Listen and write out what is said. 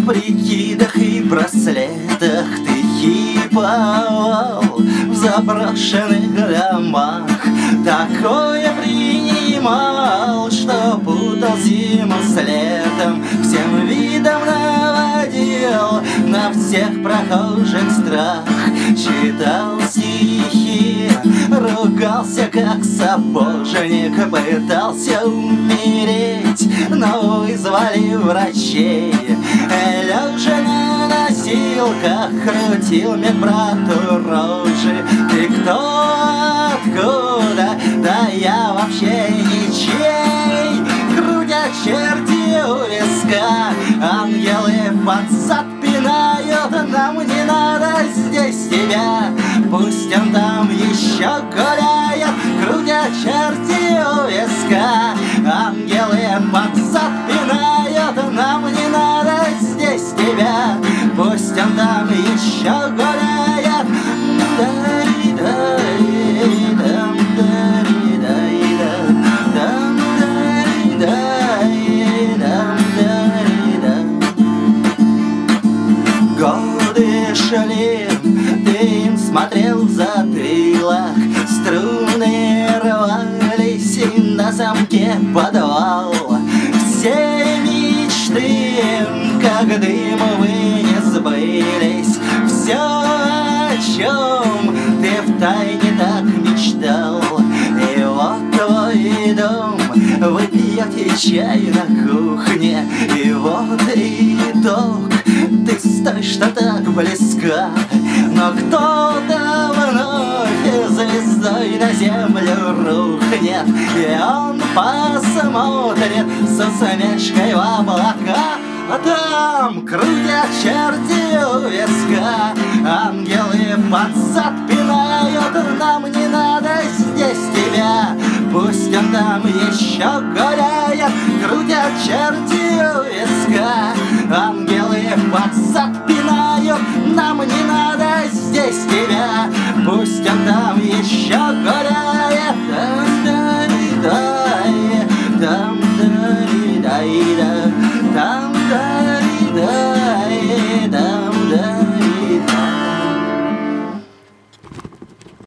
В прикидах и браслетах ты хиповал, в заброшенных домах такое принимал, что путал зиму с летом, всем видом наводил на всех прохожих страх. Читал стихи, ругался как сапожник, пытался умереть, но вызвали врачей. Лежа на носилках крутил медбрату рожи. Ты кто, откуда? Да я вообще ничей. Крутят черти у виска, ангелы под зад пинают. Нам не надо здесь тебя, пусть он там еще гуляет. Крутят черти у виска, ангелы под зад пинают. Нам не надо здесь тебя, пусть он там еще гуляет. Годы шли, ты им смотрел в затылок, струны рвались и на замке подвал. Все мечты, как дым, увы, не сбылись. Все, о чем ты втайне так мечтал. И вот твой дом, вы пьете чай на кухне. И вот итог, ты стоишь, что так близка. Но кто-то вновь звездой на землю рухнет, и он посмотрит с усмешкой в облака. А там крутят черти у виска, ангелы под зад пинают. Нам не надо здесь тебя, пусть он там еще гуляет. Крутят черти у виска, ангелы под зад пинают. Нам не надо здесь тебя, пусть он там еще гуляет. Там